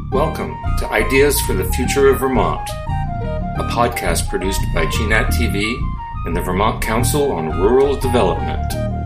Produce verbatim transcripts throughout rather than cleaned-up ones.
Welcome to Ideas for the Future of Vermont, a podcast produced by G NAT T V and the Vermont Council on Rural Development.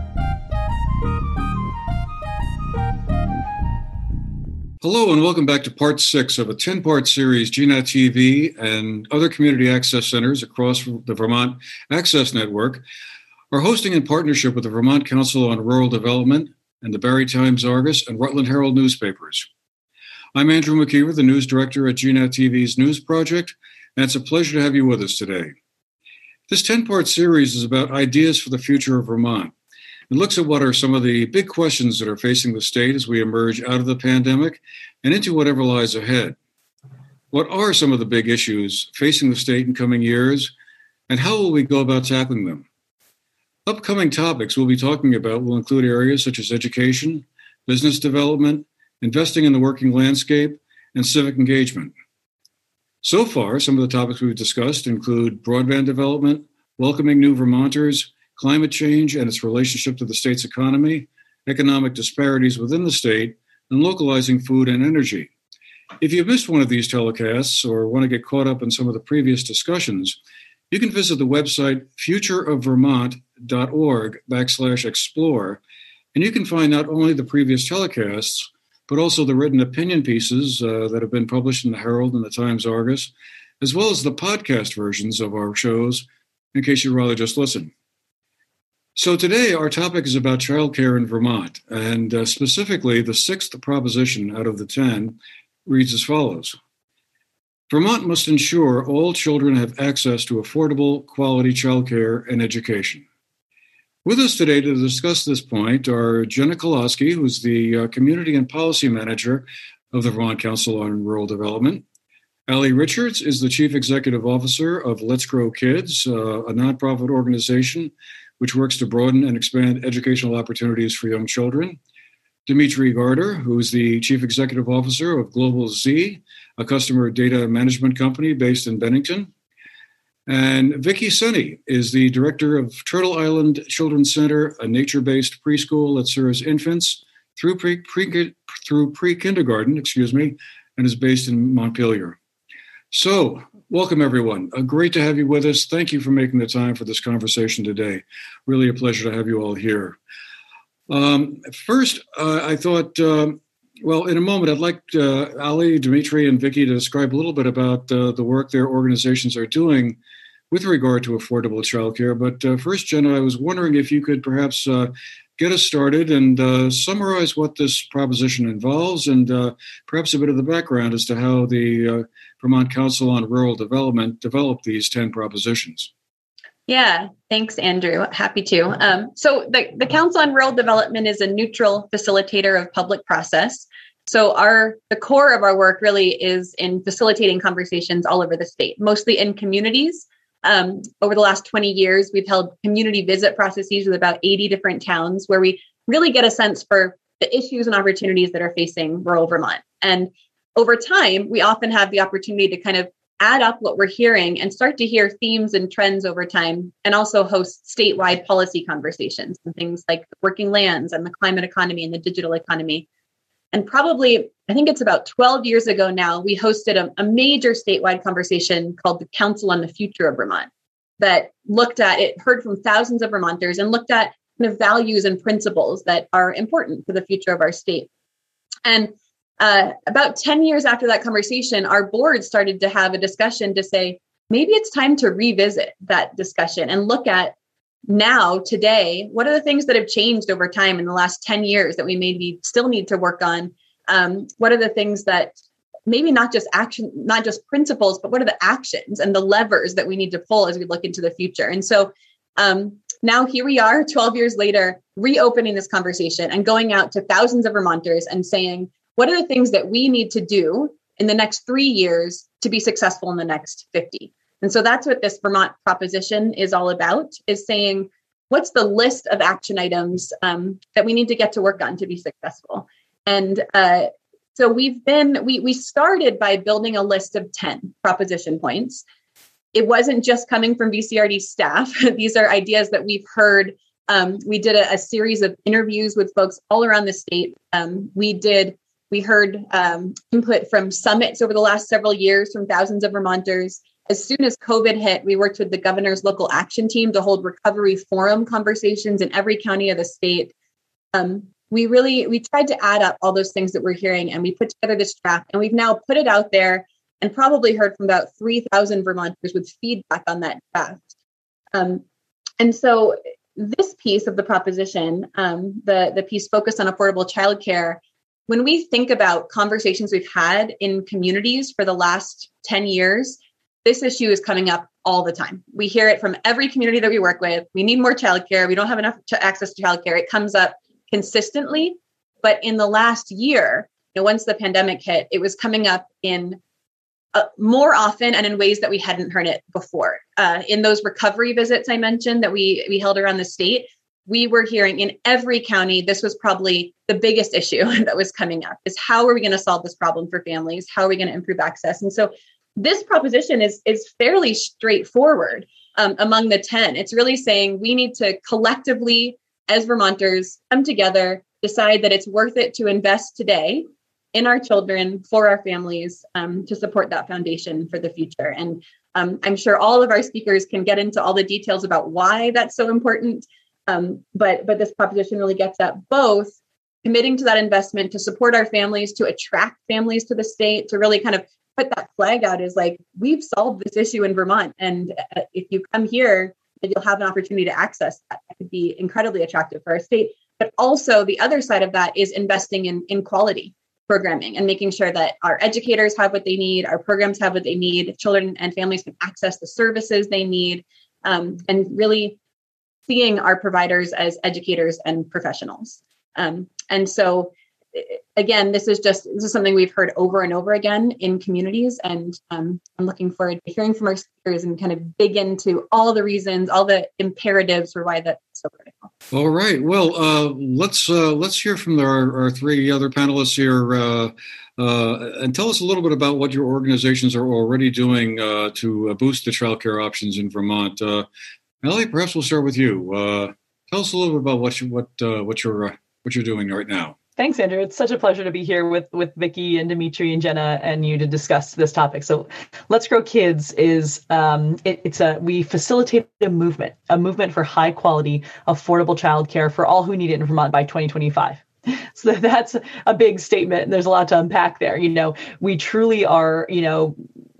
Hello and welcome back to part six of a ten-part series G NAT T V and other community access centers across the Vermont Access Network are hosting in partnership with the Vermont Council on Rural Development and the Barre Times-Argus and Rutland Herald newspapers. I'm Andrew McKeever, the news director at G NAT T V's News Project, and it's a pleasure to have you with us today. This ten-part series is about ideas for the future of Vermont. It looks at what are some of the big questions that are facing the state as we emerge out of the pandemic and into whatever lies ahead. What are some of the big issues facing the state in coming years, and how will we go about tackling them? Upcoming topics we'll be talking about will include areas such as education, business development, investing in the working landscape, and civic engagement. So far, some of the topics we've discussed include broadband development, welcoming new Vermonters, climate change and its relationship to the state's economy, economic disparities within the state, and localizing food and energy. If you've missed one of these telecasts or want to get caught up in some of the previous discussions, you can visit the website futureofvermont.org backslash explore, and you can find not only the previous telecasts, but also the written opinion pieces uh, that have been published in the Herald and the Times-Argus, as well as the podcast versions of our shows, in case you'd rather just listen. So today, our topic is about childcare in Vermont, and uh, specifically the sixth proposition out of the ten reads as follows. Vermont must ensure all children have access to affordable, quality childcare and education. With us today to discuss this point are Jenna Kolosky, who's the uh, Community and Policy Manager of the Vermont Council on Rural Development. Allie Richards is the Chief Executive Officer of Let's Grow Kids, uh, a nonprofit organization which works to broaden and expand educational opportunities for young children. Dimitri Garter, who is the Chief Executive Officer of Global Z, a customer data management company based in Bennington. And Vicki Senni is the Director of Turtle Island Children's Center, a nature-based preschool that serves infants through pre, pre, through pre-kindergarten, excuse me, and is based in Montpelier. So, welcome everyone. Uh, great to have you with us. Thank you for making the time for this conversation today. Really a pleasure to have you all here. Um, first, uh, I thought, um, well, in a moment, I'd like uh, Ali, Dimitri, and Vicki to describe a little bit about uh, the work their organizations are doing with regard to affordable childcare. But uh, first, Jenna, I was wondering if you could perhaps uh, get us started and uh, summarize what this proposition involves and uh, perhaps a bit of the background as to how the uh, Vermont Council on Rural Development developed these ten propositions. Yeah, thanks, Andrew. Happy to. Um, so the, the Council on Rural Development is a neutral facilitator of public process. So our the core of our work really is in facilitating conversations all over the state, mostly in communities. Um, over the last twenty years, we've held community visit processes with about eighty different towns where we really get a sense for the issues and opportunities that are facing rural Vermont. And over time, we often have the opportunity to kind of add up what we're hearing and start to hear themes and trends over time, and also host statewide policy conversations and things like working lands and the climate economy and the digital economy. And probably, I think it's about twelve years ago now, we hosted a, a major statewide conversation called the Council on the Future of Vermont that looked at, it heard from thousands of Vermonters and looked at kind of values and principles that are important for the future of our state. And Uh, about ten years after that conversation, our board started to have a discussion to say, maybe it's time to revisit that discussion and look at now, today, what are the things that have changed over time in the last ten years that we maybe still need to work on? Um, what are the things that maybe not just action, not just principles, but what are the actions and the levers that we need to pull as we look into the future? And so um, now here we are, twelve years later, reopening this conversation and going out to thousands of Vermonters and saying, what are the things that we need to do in the next three years to be successful in the next fifty? And so that's what this Vermont proposition is all about, is saying, what's the list of action items um, that we need to get to work on to be successful? And uh, so we've been, we, we started by building a list of ten proposition points. It wasn't just coming from V C R D staff. These are ideas that we've heard. Um, we did a, a series of interviews with folks all around the state. Um, we did We heard um, input from summits over the last several years from thousands of Vermonters. As soon as COVID hit, we worked with the governor's local action team to hold recovery forum conversations in every county of the state. Um, we really, we tried to add up all those things that we're hearing, and we put together this draft, and we've now put it out there and probably heard from about three thousand Vermonters with feedback on that draft. Um, and so this piece of the proposition, um, the, the piece focused on affordable childcare, when we think about conversations we've had in communities for the last ten years, this issue is coming up all the time. We hear it from every community that we work with. We need more childcare. We don't have enough to access to childcare. It comes up consistently. But in the last year, you know, once the pandemic hit, it was coming up in uh, more often and in ways that we hadn't heard it before. Uh, in those recovery visits I mentioned that we we held around the state, we were hearing in every county, this was probably the biggest issue that was coming up, is how are we going to solve this problem for families? How are we going to improve access? And so this proposition is, is fairly straightforward um, among the ten. It's really saying we need to collectively, as Vermonters, come together, decide that it's worth it to invest today in our children, for our families, um, to support that foundation for the future. And um, I'm sure all of our speakers can get into all the details about why that's so important. Um, but but this proposition really gets at both committing to that investment to support our families, to attract families to the state, to really kind of put that flag out as like, we've solved this issue in Vermont. And uh, if you come here, you'll have an opportunity to access that. That could be incredibly attractive for our state. But also the other side of that is investing in, in quality programming and making sure that our educators have what they need, our programs have what they need, children and families can access the services they need, um, and really seeing our providers as educators and professionals. Um, and so, again, this is just this is something we've heard over and over again in communities, and um, I'm looking forward to hearing from our speakers and kind of dig into all the reasons, all the imperatives for why that's so critical. All right. Well, uh, let's uh, let's hear from our, our three other panelists here, uh, uh, and tell us a little bit about what your organizations are already doing uh, to boost the childcare options in Vermont. Uh, Ellie, perhaps we'll start with you. Uh, tell us a little bit about what you what uh, what you're uh, what you're doing right now. Thanks, Andrew. It's such a pleasure to be here with, with Vicki and Dimitri and Jenna and you to discuss this topic. So Let's Grow Kids is, um, it, it's a, we facilitate a movement, a movement for high quality, affordable childcare for all who need it in Vermont by twenty twenty-five. So that's a big statement. There's a lot to unpack there. You know, we truly are, you know,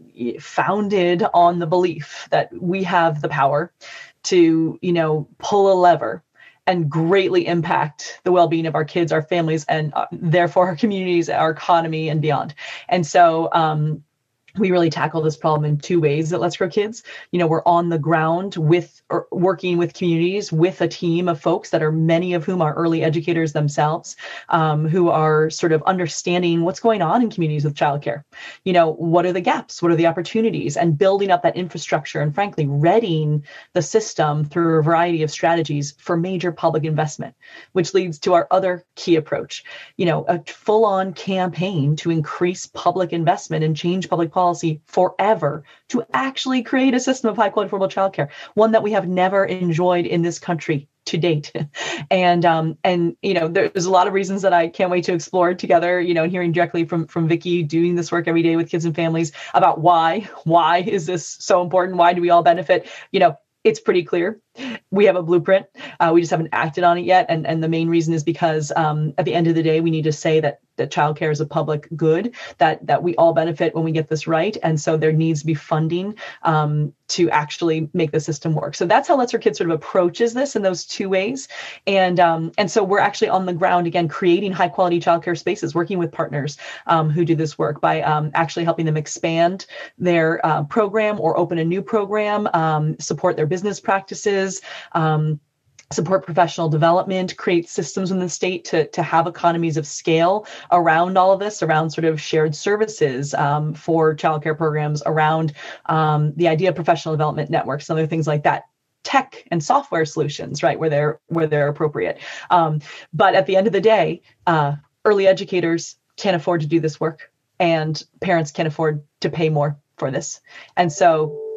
founded on the belief that we have the power to, you know, pull a lever and greatly impact the well-being of our kids, our families, and uh, therefore our communities, our economy, and beyond. And so um, we really tackle this problem in two ways at Let's Grow Kids. You know, we're on the ground with or working with communities with a team of folks that are many of whom are early educators themselves, um, who are sort of understanding what's going on in communities with childcare. You know, what are the gaps? What are the opportunities? And building up that infrastructure and frankly, readying the system through a variety of strategies for major public investment, which leads to our other key approach, you know, a full-on campaign to increase public investment and change public policy policy forever to actually create a system of high quality affordable childcare, one that we have never enjoyed in this country to date. And, um, and, you know, there's a lot of reasons that I can't wait to explore together, you know, and hearing directly from, from Vicki doing this work every day with kids and families about why, why is this so important? Why do we all benefit? You know, it's pretty clear. We have a blueprint. Uh, we just haven't acted on it yet. And, and the main reason is because um, at the end of the day, we need to say that that childcare is a public good, that that we all benefit when we get this right. And so there needs to be funding um, to actually make the system work. So that's how Let's Grow Kids sort of approaches this in those two ways. And um, and so we're actually on the ground, again, creating high quality childcare spaces, working with partners um, who do this work by um, actually helping them expand their uh, program or open a new program, um, support their business practices, um, support professional development, create systems in the state to, to have economies of scale around all of this, around sort of shared services um, for childcare programs, around um, the idea of professional development networks, and other things like that. Tech and software solutions, right, where they're where they're appropriate. Um, but at the end of the day, uh, early educators can't afford to do this work, and parents can't afford to pay more for this. And so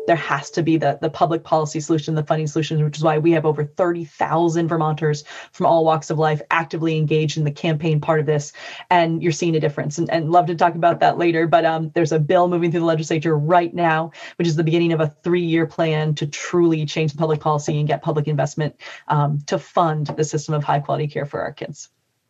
there has to be the, the public policy solution, the funding solution, which is why we have over thirty thousand Vermonters from all walks of life actively engaged in the campaign part of this. And you're seeing a difference. And, and love to talk about that later. But um, there's a bill moving through the legislature right now, which is the beginning of a three-year plan to truly change the public policy and get public investment um, to fund the system of high-quality care for our kids.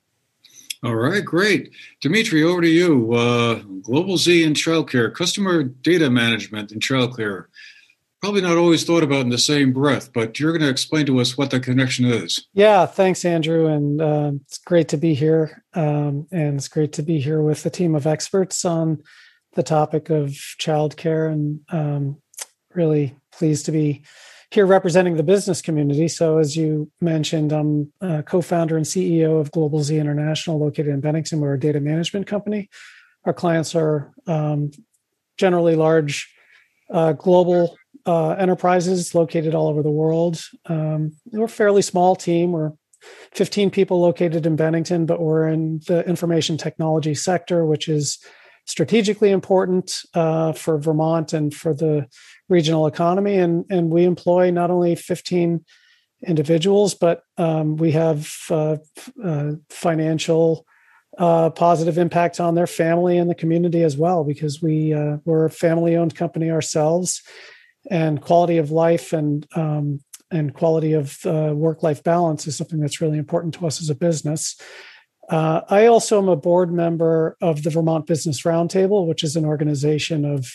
All right, great. Dimitri, over to you. Uh, Global Z in childcare, customer data management in childcare. Probably not always thought about in the same breath, but you're going to explain to us what the connection is. Yeah, thanks, Andrew. And uh, it's great to be here. Um, and it's great to be here with a team of experts on the topic of childcare, and um, really pleased to be here representing the business community. So as you mentioned, I'm a co-founder and C E O of Global Z International, located in Bennington. We're a data management company. Our clients are um, generally large uh, global uh, enterprises located all over the world. Um, we're a fairly small team. We're fifteen people located in Bennington, but we're in the information technology sector, which is strategically important uh, for Vermont and for the regional economy. And, and we employ not only fifteen individuals, but um, we have uh, uh, financial uh, positive impacts on their family and the community as well, because we, uh, we're a family-owned company ourselves, and quality of life and, um, and quality of uh, work-life balance is something that's really important to us as a business. Uh, I also am a board member of the Vermont Business Roundtable, which is an organization of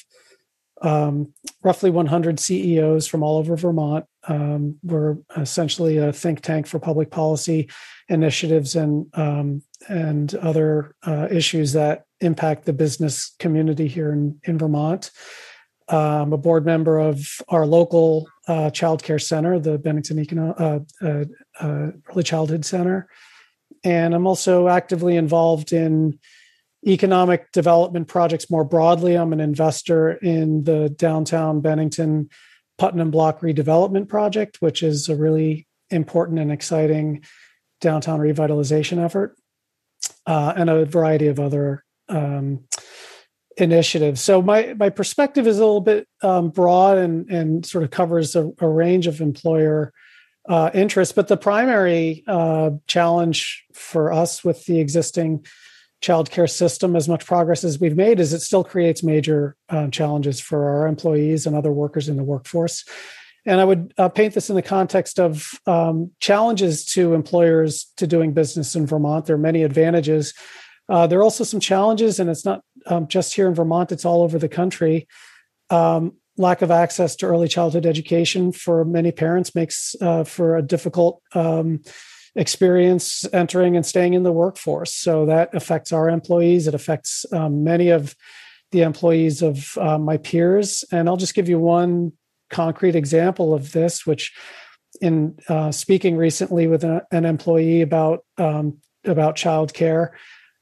um, roughly one hundred C E Os from all over Vermont. Um, we're essentially a think tank for public policy initiatives and um, and other uh, issues that impact the business community here in, in Vermont. I'm a board member of our local uh, child care center, the Bennington Econo- uh, uh, uh, Early Childhood Center. And I'm also actively involved in economic development projects more broadly. I'm an investor in the downtown Bennington Putnam Block redevelopment project, which is a really important and exciting downtown revitalization effort, uh, and a variety of other um, initiatives. So my my perspective is a little bit um, broad and, and sort of covers a, a range of employer uh, interests. But the primary uh, challenge for us with the existing childcare system, as much progress as we've made, is it still creates major uh, challenges for our employees and other workers in the workforce. And I would uh, paint this in the context of um, challenges to employers to doing business in Vermont. There are many advantages. Uh, there are also some challenges, and it's not um, just here in Vermont, it's all over the country. Um, lack of access to early childhood education for many parents makes uh, for a difficult um, experience entering and staying in the workforce. So that affects our employees. It affects um, many of the employees of uh, my peers. And I'll just give you one concrete example of this, which in uh, speaking recently with a, an employee about, um, about childcare,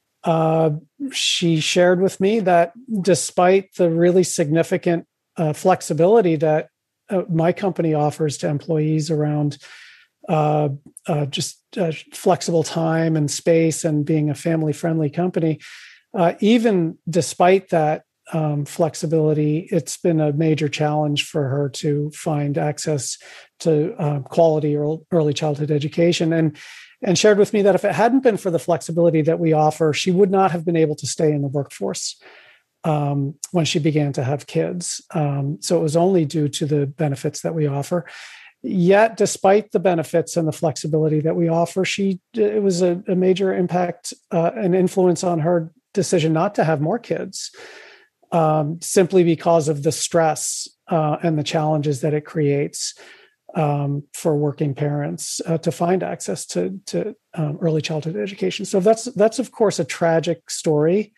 uh, she shared with me that despite the really significant uh, flexibility that uh, my company offers to employees around Uh, uh, just uh, flexible time and space and being a family-friendly company, uh, even despite that um, flexibility, it's been a major challenge for her to find access to uh, quality early childhood education. And, and shared with me that if it hadn't been for the flexibility that we offer, she would not have been able to stay in the workforce um, when she began to have kids. Um, so it was only due to the benefits that we offer. Yet, despite the benefits and the flexibility that we offer, she it was a, a major impact uh, and influence on her decision not to have more kids, um, simply because of the stress uh, and the challenges that it creates um, for working parents uh, to find access to to um, early childhood education. So that's that's of course a tragic story.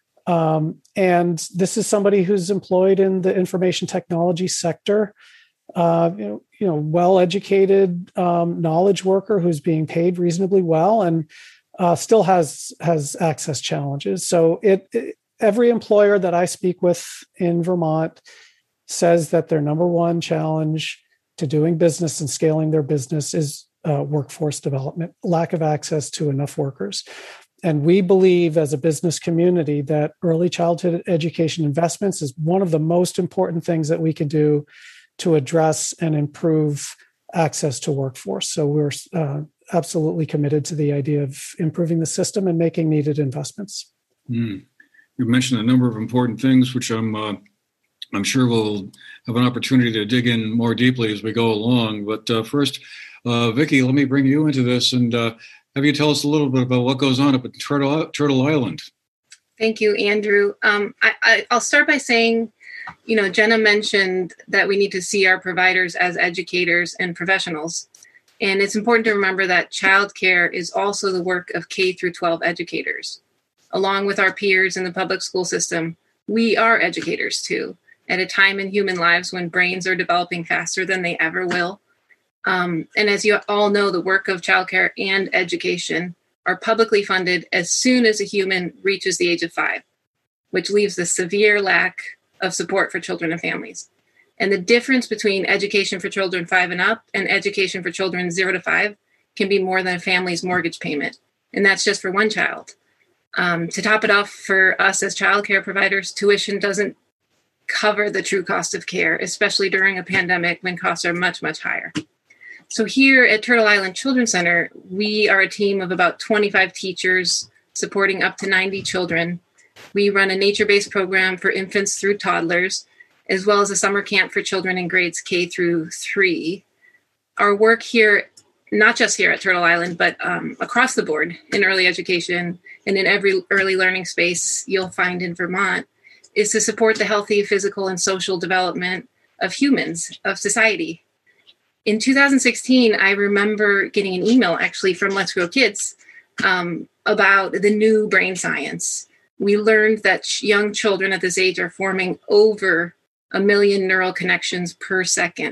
Um, and this is somebody who's employed in the information technology sector. Uh, you know, you know, well-educated um, knowledge worker who's being paid reasonably well, and uh, still has has access challenges. So, it, it every employer that I speak with in Vermont says that their number one challenge to doing business and scaling their business is uh, workforce development, lack of access to enough workers. and we believe as a business community that early childhood education investments is one of the most important things that we can do to address and improve access to workforce. So we're uh, absolutely committed to the idea of improving the system and making needed investments. Mm. You mentioned a number of important things, which I'm uh, I'm sure we'll have an opportunity to dig in more deeply as we go along. But uh, first, uh, Vicki, let me bring you into this and uh, have you tell us a little bit about what goes on up at Turtle, Turtle Island. Thank you, Andrew. Um, I, I, I'll start by saying, you know, Jenna mentioned that we need to see our providers as educators and professionals. And it's important to remember that childcare is also the work of K through twelve educators. Along with our peers in the public school system, we are educators too, at a time in human lives when brains are developing faster than they ever will. Um, and as you all know, the work of childcare and education are publicly funded as soon as a human reaches the age of five, which leaves a severe lack of support for children and families. And the difference between education for children five and up and education for children zero to five can be more than a family's mortgage payment. And that's just for one child. Um, to top it off, for us as childcare providers, tuition doesn't cover the true cost of care, especially during a pandemic when costs are much, much higher. So here at Turtle Island Children's Center, we are a team of about twenty-five teachers supporting up to ninety children. We run a nature-based program for infants through toddlers, as well as a summer camp for children in grades K through three. Our work here, not just here at Turtle Island, but um, across the board in early education and in every early learning space you'll find in Vermont, is to support the healthy physical and social development of humans, of society. In two thousand sixteen, I remember getting an email actually from Let's Grow Kids um, about the new brain science. We learned that young children at this age are forming over a million neural connections per second.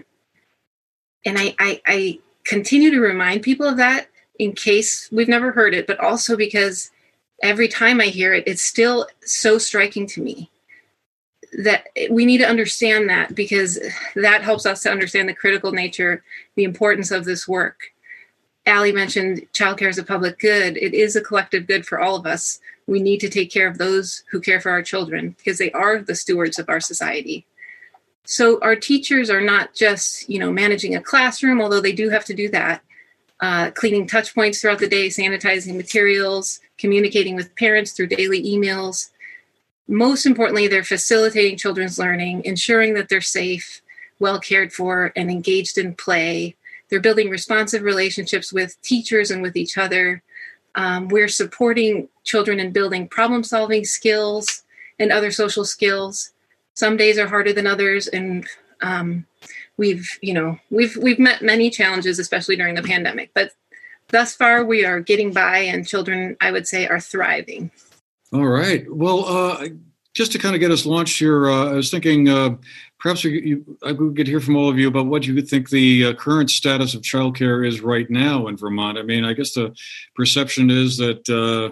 And I, I, I continue to remind people of that in case we've never heard it, but also because every time I hear it, it's still so striking to me that we need to understand that, because that helps us to understand the critical nature, the importance of this work. Allie mentioned childcare is a public good. It is a collective good for all of us. We need to take care of those who care for our children because they are the stewards of our society. So our teachers are not just, you know, managing a classroom, although they do have to do that, uh, cleaning touch points throughout the day, sanitizing materials, communicating with parents through daily emails. Most importantly, they're facilitating children's learning, ensuring that they're safe, well cared for, and engaged in play. They're building responsive relationships with teachers and with each other. Um, we're supporting children in building problem-solving skills and other social skills. Some days are harder than others, and um, we've, you know, we've we've met many challenges, especially during the pandemic. But thus far, we are getting by, and children, I would say, are thriving. All right. Well, uh, just to kind of get us launched here, uh, I was thinking uh, perhaps we, you, I could hear from all of you about what you think the uh, current status of childcare is right now in Vermont. I mean, I guess the perception is that uh,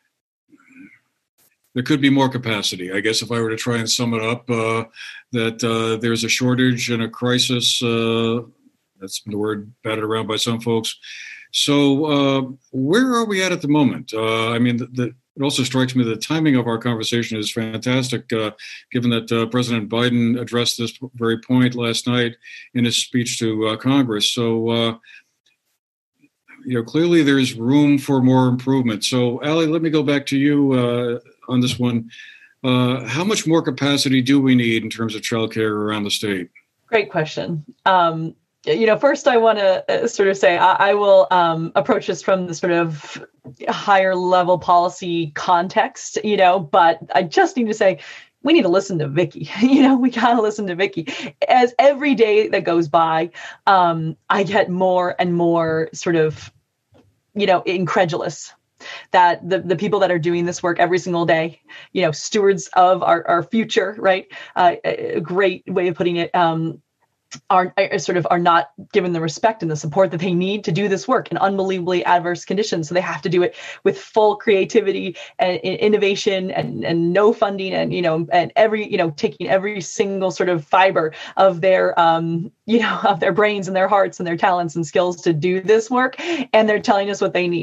there could be more capacity. I guess if I were to try and sum it up, uh, that uh, there's a shortage and a crisis. Uh, that's the word batted around by some folks. So uh, where are we at at the moment? Uh, I mean, the, the It also strikes me that the timing of our conversation is fantastic, uh, given that uh, President Biden addressed this very point last night in his speech to uh, Congress. So, uh, you know, clearly there's room for more improvement. So, Allie, let me go back to you uh, on this one. Uh, how much more capacity do we need in terms of childcare around the state? Great question. Um, You know, first I want to sort of say I, I will um, approach this from the sort of higher level policy context, you know, but I just need to say we need to listen to Vicki. You know, we got to listen to Vicki. As every day that goes by, um, I get more and more sort of, you know, incredulous that the, the people that are doing this work every single day, you know, stewards of our, our future, right? Uh, a great way of putting it, um, are, are sort of are not given the respect and the support that they need to do this work in unbelievably adverse conditions. So they have to do it with full creativity and, and innovation and, and no funding and, you know, and every, you know, taking every single sort of fiber of their, um, you know, of their brains and their hearts and their talents and skills to do this work. And they're telling us what they need.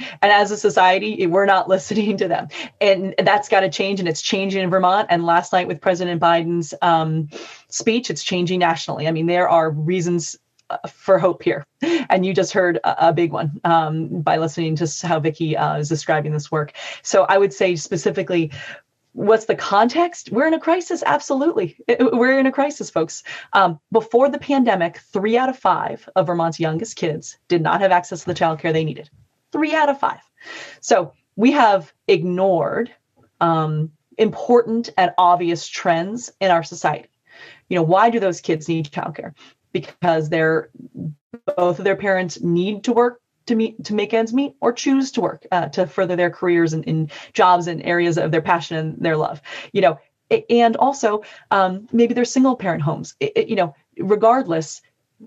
And as a society, we're not listening to them. And that's got to change, and it's changing in Vermont. And last night with President Biden's um, speech, it's changing nationally. I mean, there are reasons for hope here. And you just heard a, a big one um, by listening to how Vicki uh, is describing this work. So I would say specifically, what's the context? We're in a crisis. Absolutely. We're in a crisis, folks. Um, before the pandemic, three out of five of Vermont's youngest kids did not have access to the childcare they needed. Three out of five. So we have ignored um, important and obvious trends in our society. You know, why do those kids need childcare? Because they're both of their parents need to work to meet to make ends meet, or choose to work uh, to further their careers in, in jobs and areas of their passion and their love. You know, and also um, maybe they're single parent homes. It, it, you know, regardless,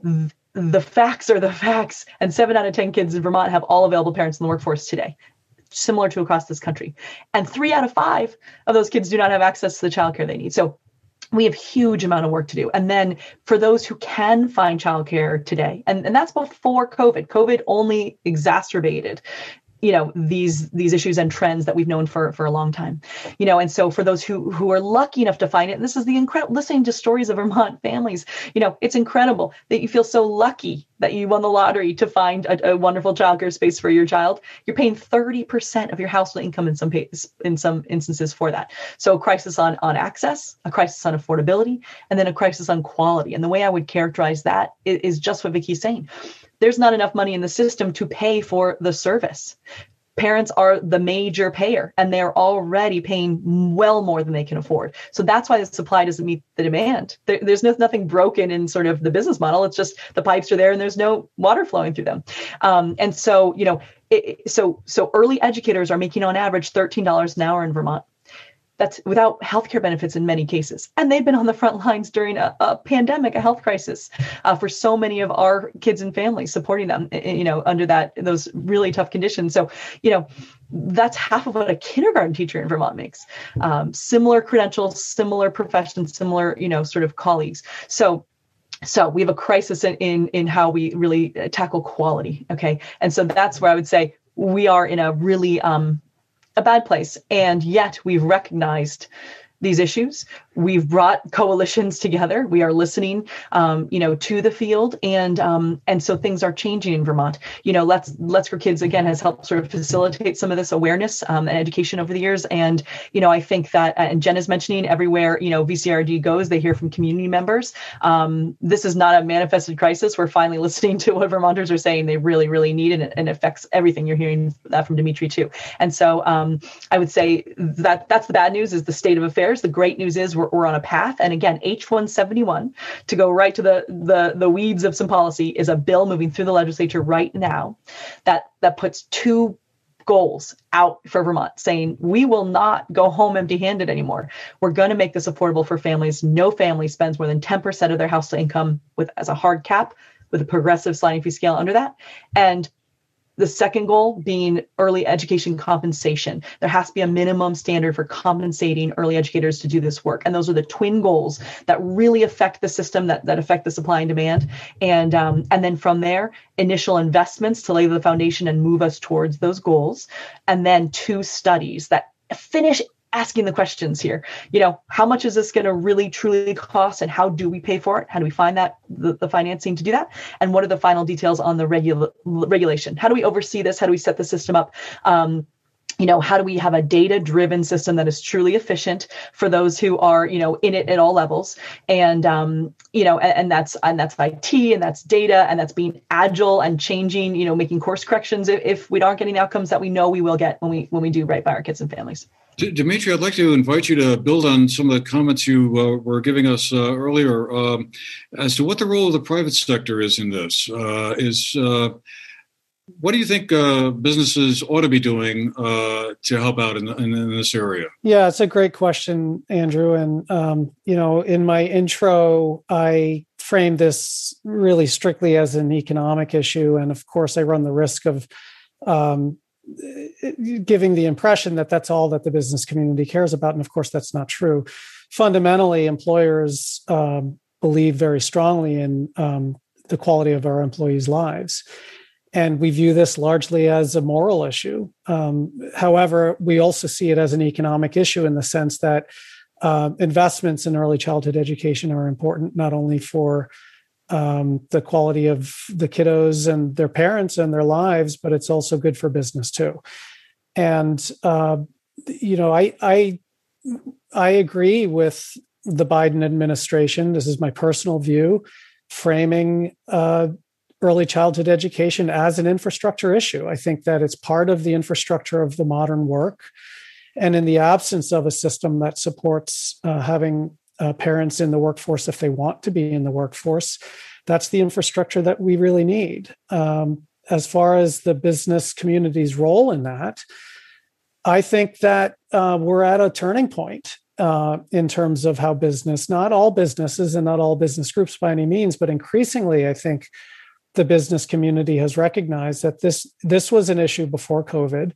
the facts are the facts, and seven out of ten kids in Vermont have all available parents in the workforce today, similar to across this country. And three out of five of those kids do not have access to the childcare they need. So we have huge amount of work to do. And then for those who can find childcare today, and, and that's before COVID, COVID only exacerbated, you know, these these issues and trends that we've known for, for a long time, you know, and so for those who who are lucky enough to find it, and this is the incredible, listening to stories of Vermont families, you know, it's incredible that you feel so lucky that you won the lottery to find a, a wonderful childcare space for your child. You're paying thirty percent of your household income in some in some instances for that. So a crisis on, on access, a crisis on affordability, and then a crisis on quality. And the way I would characterize that is, is just what Vicki's saying. There's not enough money in the system to pay for the service. Parents are the major payer, and they're already paying well more than they can afford. So that's why the supply doesn't meet the demand. There, there's no, nothing broken in sort of the business model. It's just the pipes are there and there's no water flowing through them. Um, and so, you know, it, so so early educators are making on average thirteen dollars an hour in Vermont. That's without healthcare benefits in many cases. And they've been on the front lines during a, a pandemic, a health crisis, uh, for so many of our kids and families, supporting them, you know, under that, those really tough conditions. So, you know, that's half of what a kindergarten teacher in Vermont makes. Um, similar credentials, similar professions, similar, you know, sort of colleagues. So So we have a crisis in, in, in how we really tackle quality. Okay. And so that's where I would say we are in a really, um, a bad place. And yet we've recognized these issues. We've brought coalitions together. We are listening, um, you know, to the field, and um, and so things are changing in Vermont. You know, Let's Let's for Kids again has helped sort of facilitate some of this awareness um, and education over the years. And you know, I think that, and Jen is mentioning, everywhere you know V C R D goes, they hear from community members. Um, this is not a manifested crisis. We're finally listening to what Vermonters are saying they really, really need, and it, and it affects everything. You're hearing that from Dimitri too. And so um, I would say that that's the bad news, is the state of affairs. The great news is we're, we're on a path. And again, H one seventy-one, to go right to the, the, the weeds of some policy, is a bill moving through the legislature right now that, that puts two goals out for Vermont, saying we will not go home empty-handed anymore. We're going to make this affordable for families. No family spends more than ten percent of their household income with as a hard cap, with a progressive sliding fee scale under that. And the second goal being early education compensation. There has to be a minimum standard for compensating early educators to do this work. And those are the twin goals that really affect the system, that, that affect the supply and demand. And, um, and then from there, initial investments to lay the foundation and move us towards those goals. And then two studies that finish asking the questions here. You know, how much is this going to really truly cost, and how do we pay for it? How do we find that the, the financing to do that? And what are the final details on the regula- regulation? How do we oversee this? How do we set the system up? Um, you know, how do we have a data-driven system that is truly efficient for those who are, you know, in it at all levels? And, um, you know, and, and that's and that's I T, and that's data, and that's being agile and changing, you know, making course corrections if, if we aren't getting the outcomes that we know we will get when we when we do right by our kids and families. Dimitri, I'd like to invite you to build on some of the comments you uh, were giving us uh, earlier um, as to what the role of the private sector is in this. Uh, is uh, what do you think uh, businesses ought to be doing uh, to help out in, in, in this area? Yeah, it's a great question, Andrew. And, um, you know, in my intro, I framed this really strictly as an economic issue. And of course, I run the risk of um, giving the impression that that's all that the business community cares about. And of course, that's not true. Fundamentally, employers um, believe very strongly in um, the quality of our employees' lives. And we view this largely as a moral issue. Um, however, we also see it as an economic issue in the sense that uh, investments in early childhood education are important not only for um, the quality of the kiddos and their parents and their lives, but it's also good for business too. And uh, you know, I I I agree with the Biden administration. This is my personal view, framing uh, early childhood education as an infrastructure issue. I think that it's part of the infrastructure of the modern work. And in the absence of a system that supports uh, having uh, parents in the workforce if they want to be in the workforce, that's the infrastructure that we really need. Um, as far as the business community's role in that, I think that uh, we're at a turning point uh, in terms of how business, not all businesses and not all business groups by any means, but increasingly, I think the business community has recognized that this, this was an issue before COVID.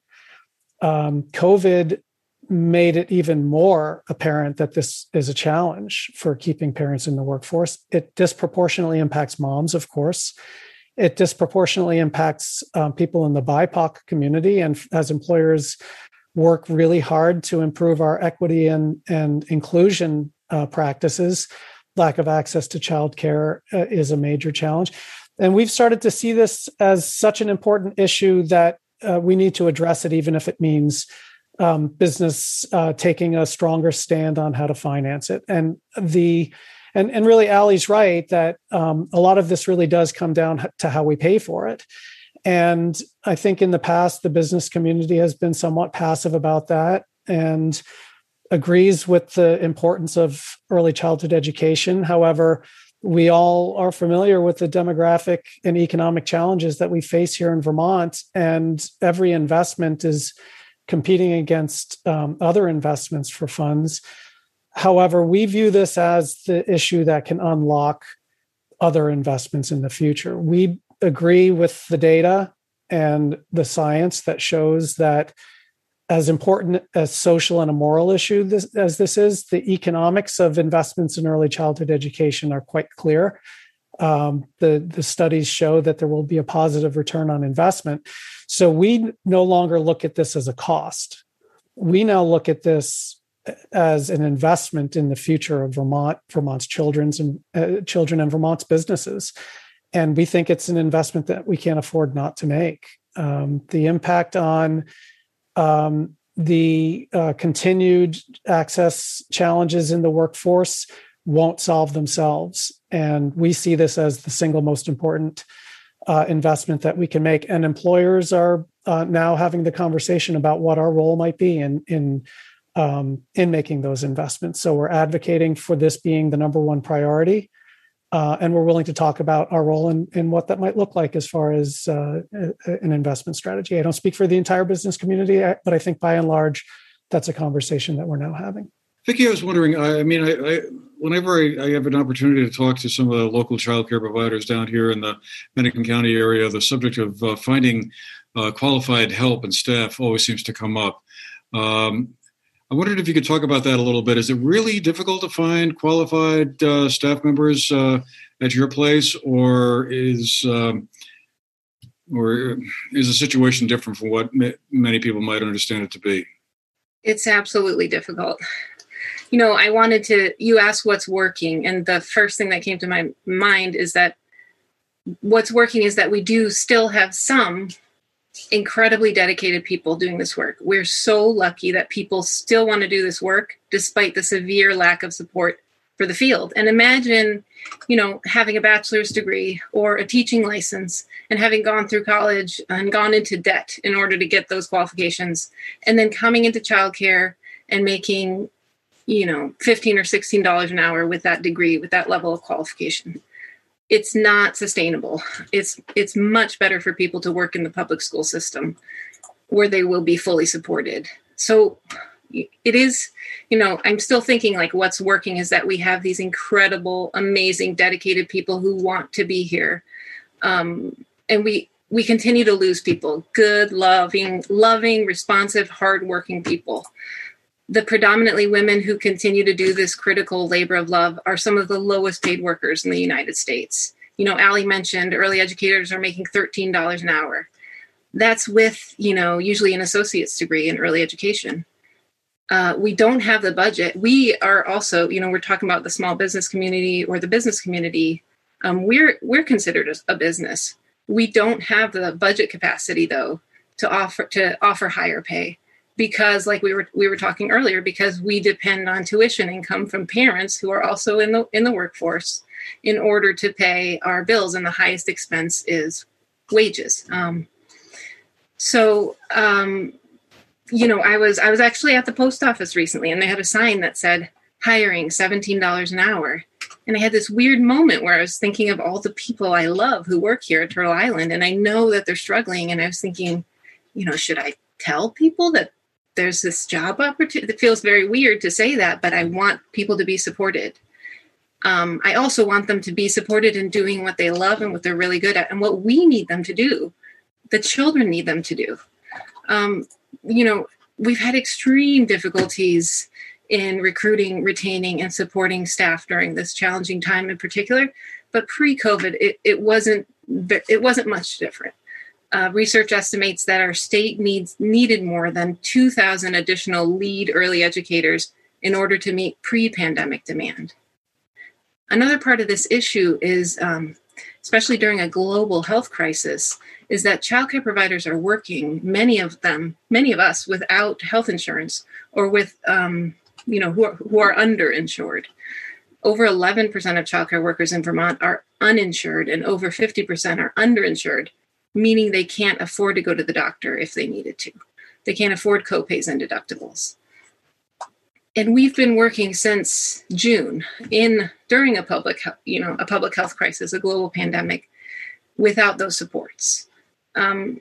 Um, COVID made it even more apparent that this is a challenge for keeping parents in the workforce. It disproportionately impacts moms, of course. It disproportionately impacts um, people in the B I P O C community. And as employers work really hard to improve our equity and, and inclusion uh, practices, lack of access to childcare uh, is a major challenge. And we've started to see this as such an important issue that uh, we need to address it, even if it means um, business uh, taking a stronger stand on how to finance it. And the and and really, Allie's right that um, a lot of this really does come down to how we pay for it. And I think in the past, the business community has been somewhat passive about that and agrees with the importance of early childhood education. However, we all are familiar with the demographic and economic challenges that we face here in Vermont, and every investment is competing against um, other investments for funds. However, we view this as the issue that can unlock other investments in the future. We agree with the data and the science that shows that as important as social and a moral issue this, as this is, the economics of investments in early childhood education are quite clear. Um, the, the studies show that there will be a positive return on investment. So we no longer look at this as a cost. We now look at this as an investment in the future of Vermont, Vermont's children's and uh, children and Vermont's businesses. And we think it's an investment that we can't afford not to make. Um, the impact on um, the uh, continued access challenges in the workforce won't solve themselves. And we see this as the single most important uh, investment that we can make. And employers are uh, now having the conversation about what our role might be in, in, um, in making those investments. So we're advocating for this being the number one priority. Uh, and we're willing to talk about our role in, in what that might look like as far as uh, an investment strategy. I don't speak for the entire business community, but I think by and large, that's a conversation that we're now having. Vicki, I was wondering, I, I mean, I, I, whenever I, I have an opportunity to talk to some of the local childcare providers down here in the Benton County area, the subject of uh, finding uh, qualified help and staff always seems to come up. Um, I wondered if you could talk about that a little bit. Is it really difficult to find qualified uh, staff members uh, at your place, or is um, or is the situation different from what ma- many people might understand it to be? It's absolutely difficult. You know, I wanted to, you asked what's working, and the first thing that came to my mind is that what's working is that we do still have some incredibly dedicated people doing this work. We're so lucky that people still want to do this work despite the severe lack of support for the field. And imagine, you know, having a bachelor's degree or a teaching license and having gone through college and gone into debt in order to get those qualifications, and then coming into childcare and making, you know, fifteen or sixteen dollars an hour with that degree, with that level of qualification. It's not sustainable. It's it's much better for people to work in the public school system where they will be fully supported. So it is, you know, I'm still thinking like what's working is that we have these incredible, amazing, dedicated people who want to be here. Um, and we we continue to lose people, good, loving, loving, responsive, hardworking people. The predominantly women who continue to do this critical labor of love are some of the lowest paid workers in the United States. You know, Allie mentioned early educators are making thirteen dollars an hour. That's with, you know, usually an associate's degree in early education. Uh, we don't have the budget. We are also, you know, we're talking about the small business community or the business community. Um, we're we're considered a, a business. We don't have the budget capacity, though, to offer to offer higher pay because, like we were we were talking earlier, because we depend on tuition income from parents who are also in the in the workforce in order to pay our bills, and the highest expense is wages. Um, so. Um, You know, I was I was actually at the post office recently, and they had a sign that said hiring seventeen dollars an hour. And I had this weird moment where I was thinking of all the people I love who work here at Turtle Island, and I know that they're struggling. And I was thinking, you know, should I tell people that there's this job opportunity? It feels very weird to say that, but I want people to be supported. Um, I also want them to be supported in doing what they love and what they're really good at, and what we need them to do. The children need them to do. Um, you know, we've had extreme difficulties in recruiting, retaining, and supporting staff during this challenging time in particular. But pre-COVID, it, it wasn't it wasn't much different. Uh, research estimates that our state needs needed more than two thousand additional lead early educators in order to meet pre-pandemic demand. Another part of this issue is, um, especially during a global health crisis, is that childcare providers are working, many of them, many of us, without health insurance or with, um, you know, who are, who are underinsured. Over eleven percent of childcare workers in Vermont are uninsured, and over fifty percent are underinsured, meaning they can't afford to go to the doctor if they needed to. They can't afford copays and deductibles. And we've been working since June in during a public, you know, a public health crisis, a global pandemic, without those supports. Um,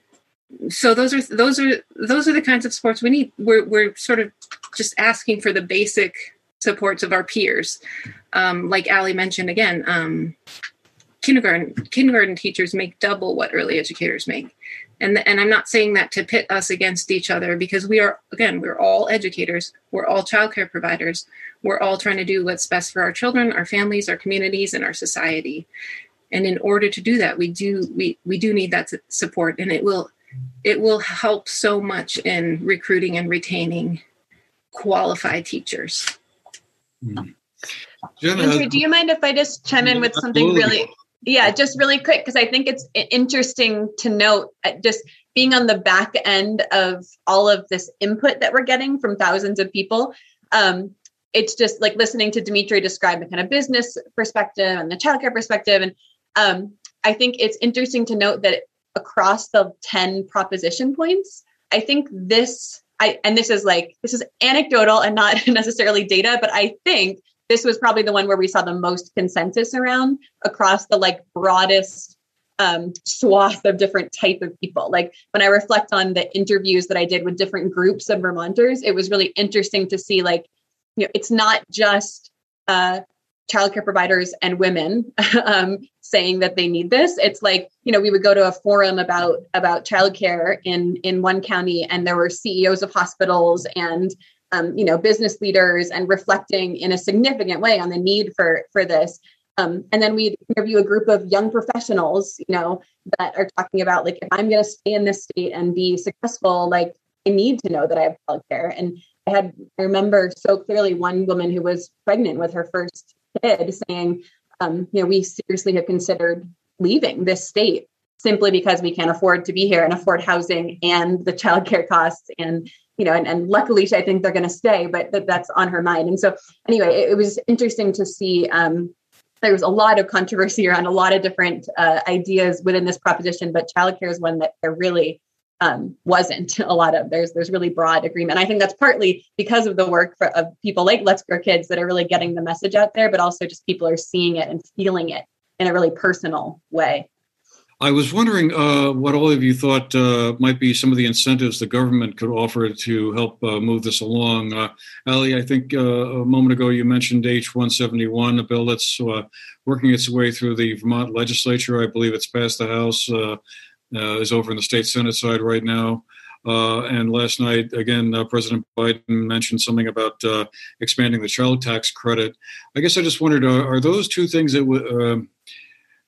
so those are those are those are the kinds of supports we need. We're we're sort of just asking for the basic supports of our peers, um, like Allie mentioned again. Um, kindergarten kindergarten teachers make double what early educators make, and and I'm not saying that to pit us against each other, because we are again we're all educators, we're all childcare providers, we're all trying to do what's best for our children, our families, our communities, and our society. And in order to do that, we do we we do need that support, and it will it will help so much in recruiting and retaining qualified teachers. Mm-hmm. Andrew, do you mind if I just chime in with something Absolutely. really, yeah, just really quick, because I think it's interesting to note, uh, just being on the back end of all of this input that we're getting from thousands of people. Um, it's just like listening to Dimitri describe the kind of business perspective and the childcare perspective. And um, I think it's interesting to note that across the ten proposition points, I think this, I and this is like, this is anecdotal and not necessarily data, but I think this was probably the one where we saw the most consensus around across the like broadest um, swath of different type of people. Like when I reflect on the interviews that I did with different groups of Vermonters, it was really interesting to see like, you know, it's not just uh, childcare providers and women um, saying that they need this. It's like, you know, we would go to a forum about about childcare in in one county, and there were C E Os of hospitals and um, you know, business leaders, and reflecting in a significant way on the need for for this. Um, and then we'd interview a group of young professionals, you know, that are talking about like, if I'm going to stay in this state and be successful, like I need to know that I have childcare. And I had, I remember so clearly one woman who was pregnant with her first kid saying, um, you know, we seriously have considered leaving this state simply because we can't afford to be here and afford housing and the childcare costs. And, you know, and, and luckily I think they're going to stay, but that, that's on her mind. And so anyway, it, it was interesting to see, um, there was a lot of controversy around a lot of different uh, ideas within this proposition, but childcare is one that there really um, wasn't a lot of. There's there's really broad agreement. I think that's partly because of the work for, of people like Let's Grow Kids that are really getting the message out there, but also just people are seeing it and feeling it in a really personal way. I was wondering uh, what all of you thought uh, might be some of the incentives the government could offer to help uh, move this along. Uh, Allie, I think uh, a moment ago you mentioned H one seventy-one, a bill that's uh, working its way through the Vermont legislature. I believe it's passed the House, uh, uh, is over in the state Senate side right now. Uh, and last night, again, uh, President Biden mentioned something about uh, expanding the child tax credit. I guess I just wondered, uh, are those two things that would... Uh,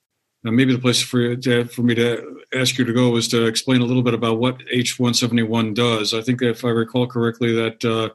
uh, maybe the place for you to, for me to ask you to go is to explain a little bit about what H one seventy-one does. I think if I recall correctly, that uh,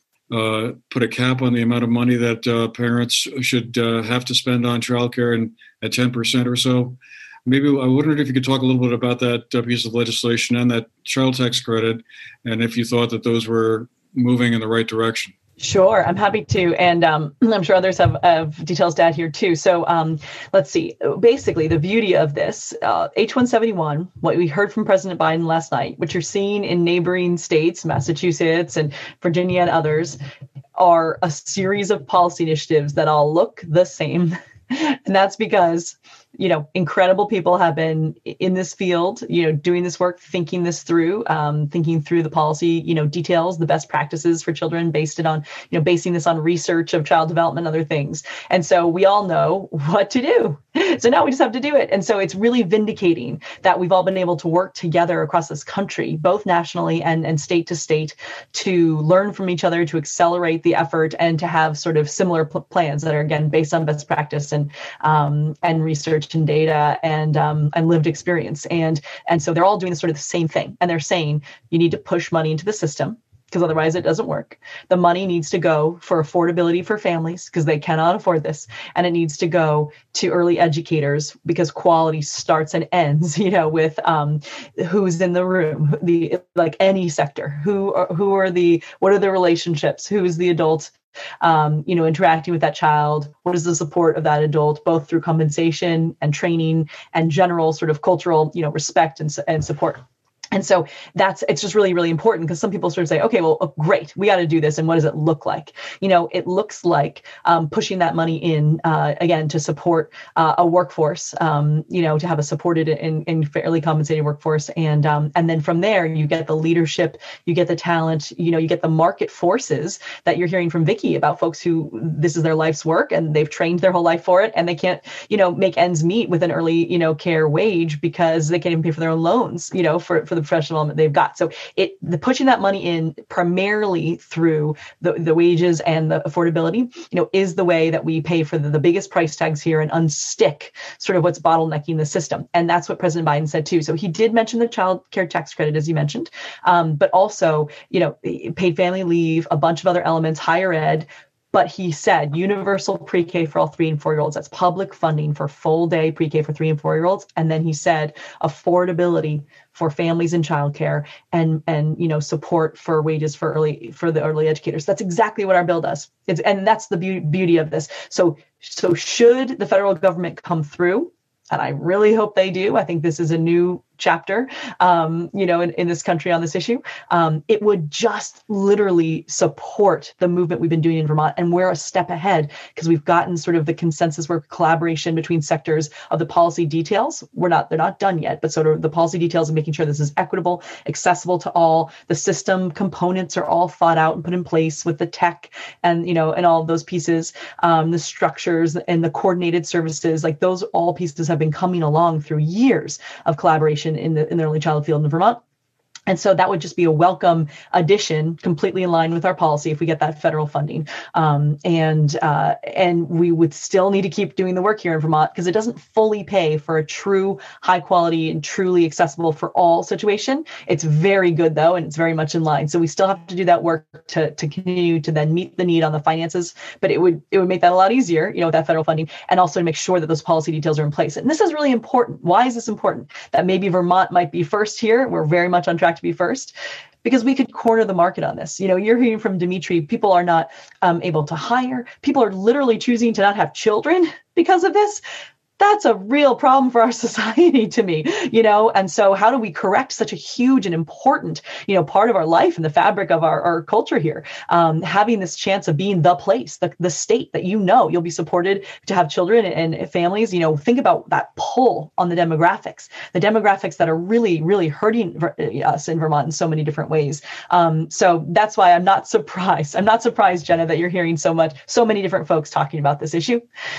uh, put a cap on the amount of money that uh, parents should uh, have to spend on childcare, and at ten percent or so. Maybe I wondered if you could talk a little bit about that uh, piece of legislation and that child tax credit, and if you thought that those were moving in the right direction. Sure, I'm happy to. And um, I'm sure others have, have details to add here too. So um, let's see. Basically, the beauty of this, uh, H one seventy-one, what we heard from President Biden last night, what you're seeing in neighboring states, Massachusetts and Virginia and others, are a series of policy initiatives that all look the same. And that's because, you know, incredible people have been in this field, you know, doing this work, thinking this through, um, thinking through the policy, you know, details, the best practices for children, based it on, you know, basing this on research of child development, other things. And so we all know what to do. So now we just have to do it. And so it's really vindicating that we've all been able to work together across this country, both nationally and, and state to state, to learn from each other, to accelerate the effort, and to have sort of similar pl- plans that are, again, based on best practice and um, and research and data and um, and lived experience. And, and so they're all doing sort of the same thing. And they're saying you need to push money into the system, because otherwise it doesn't work. The money needs to go for affordability for families, because they cannot afford this. And it needs to go to early educators, because quality starts and ends, you know, with um, who's in the room, the like any sector, who are, who are the, what are the relationships, who's the adult, um, you know, interacting with that child, what is the support of that adult, both through compensation and training and general sort of cultural, you know, respect and, and support. And so that's, it's just really, really important, because some people sort of say, okay, well, oh, great, we got to do this. And what does it look like? You know, it looks like um, pushing that money in, uh, again, to support uh, a workforce, um, you know, to have a supported and, and fairly compensated workforce. And, um, and then from there, you get the leadership, you get the talent, you know, you get the market forces that you're hearing from Vicki about, folks who this is their life's work and they've trained their whole life for it. And they can't, you know, make ends meet with an early, you know, care wage, because they can't even pay for their own loans, you know, for, for the professional development they've got. So it the pushing that money in primarily through the, the wages and the affordability, you know, is the way that we pay for the, the biggest price tags here and unstick sort of what's bottlenecking the system. And that's what President Biden said too. So he did mention the child care tax credit, as you mentioned, um, but also, you know, paid family leave, a bunch of other elements, higher ed. But he said universal pre-K for all three and four-year-olds. That's public funding for full day pre-K for three and four-year-olds. And then he said affordability for families in childcare, and and you know support for wages for early for the early educators. That's exactly what our bill does. It's, and that's the be- beauty of this. So so should the federal government come through, and I really hope they do, I think this is a new chapter, um, you know, in, in this country on this issue, um, it would just literally support the movement we've been doing in Vermont. And we're a step ahead, because we've gotten sort of the consensus work collaboration between sectors of the policy details. We're not, they're not done yet, but sort of the policy details and making sure this is equitable, accessible to all. The system components are all thought out and put in place with the tech and, you know, and all of those pieces, um, the structures and the coordinated services, like those all pieces have been coming along through years of collaboration in the in the early child field in Vermont. And so that would just be a welcome addition, completely in line with our policy if we get that federal funding. Um, and uh, and we would still need to keep doing the work here in Vermont, because it doesn't fully pay for a true high quality and truly accessible for all situation. It's very good though, and it's very much in line. So we still have to do that work to, to continue to then meet the need on the finances, but it would it would make that a lot easier, you know, with that federal funding, and also to make sure that those policy details are in place. And this is really important. Why is this important? That maybe Vermont might be first here. We're very much on track to be first, because we could corner the market on this. You know, you're hearing from Dimitri, people are not um, able to hire. People are literally choosing to not have children because of this. That's a real problem for our society to me, you know? And so how do we correct such a huge and important, you know, part of our life and the fabric of our, our culture here? Um, having this chance of being the place, the, the state that, you know, you'll be supported to have children and, and families, you know, think about that pull on the demographics, the demographics that are really, really hurting us in Vermont in so many different ways. Um, so that's why I'm not surprised. I'm not surprised, Jenna, that you're hearing so much, so many different folks talking about this issue.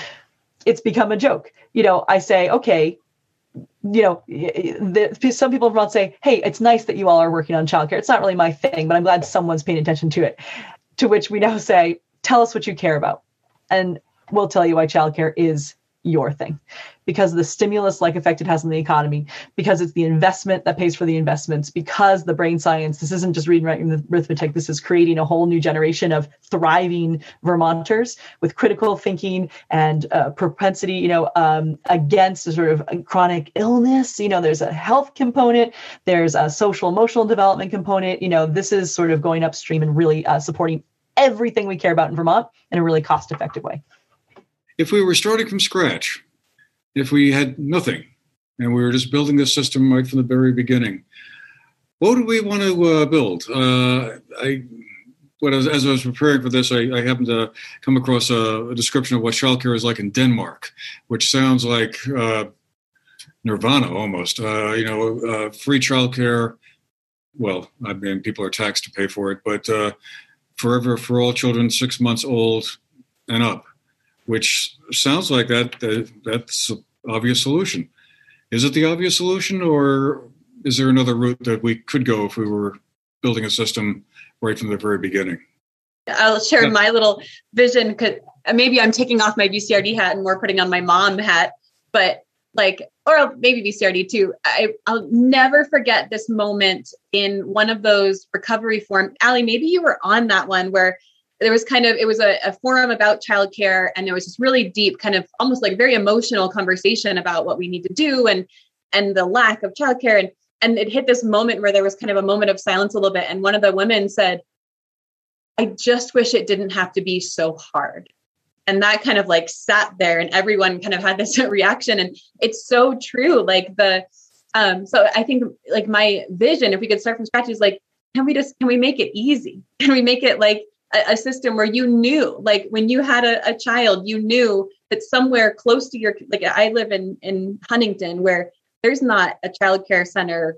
It's become a joke. You know, I say, okay, you know, the, some people in Vermont say, hey, it's nice that you all are working on childcare. It's not really my thing, but I'm glad someone's paying attention to it. To which we now say, tell us what you care about. And we'll tell you why childcare is your thing, because of the stimulus-like effect it has on the economy, because it's the investment that pays for the investments, because the brain science, this isn't just reading, writing, the arithmetic, this is creating a whole new generation of thriving Vermonters with critical thinking and uh, propensity, you know, um, against a sort of chronic illness. You know, there's a health component, there's a social emotional development component. You know, this is sort of going upstream and really uh, supporting everything we care about in Vermont in a really cost-effective way. If we were starting from scratch, if we had nothing, and we were just building this system right from the very beginning, what do we want to uh, build? Uh, I, what as, as I was preparing for this, I, I happened to come across a, a description of what childcare is like in Denmark, which sounds like uh, nirvana almost. Uh, you know, uh, free childcare. Well, I mean, people are taxed to pay for it, but uh, forever for all children six months old and up. Which sounds like that, that that's an obvious solution. Is it the obvious solution, or is there another route that we could go if we were building a system right from the very beginning? I'll share my little vision, because maybe I'm taking off my V C R D hat and more putting on my mom hat, but like, or maybe V C R D too. I, I'll never forget this moment in one of those recovery forums. Allie, maybe you were on that one where there was kind of, it was a, a forum about childcare, and there was this really deep kind of almost like very emotional conversation about what we need to do and, and the lack of childcare. And, and it hit this moment where there was kind of a moment of silence a little bit. And one of the women said, I just wish it didn't have to be so hard. And that kind of like sat there, and everyone kind of had this reaction. And it's so true. Like the, um, so I think like my vision, if we could start from scratch, is like, can we just, can we make it easy? Can we make it like a system where you knew, like when you had a, a child, you knew that somewhere close to your, like I live in, in Huntington, where there's not a childcare center